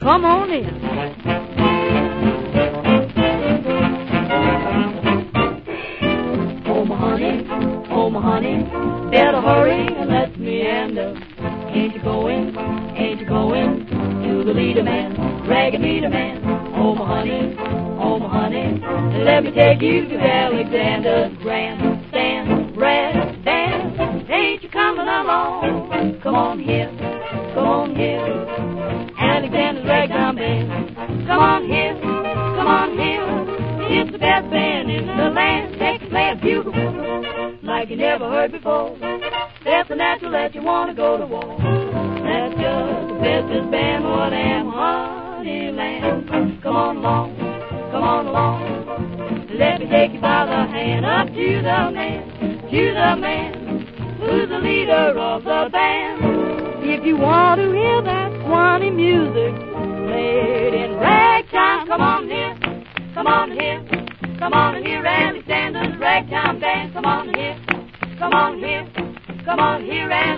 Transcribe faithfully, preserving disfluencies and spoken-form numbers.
Come on in. Oh, my honey, oh, my honey, better hurry and let me meander. Ain't you going, ain't you going to the leader man, ragged leader man? Oh, my honey, oh, my honey, let me take you to Alexander's grandstand, red band. Ain't you coming along? Come on here, come on here, Alexander's ragtime band. Come on here, come on here, it's the best band in the land. They can play a bugle like you never heard before. That's the natural that you want to go to war. That's just the bestest band, more than Honeyland. Come on along, come on along, let me take you by the hand up to the man, to the man, who's the leader of the band. If you want to hear that Swanee music played in ragtime, come on here, come on here, come on here, Alexander's ragtime band. Come on here, come on here, come on here, and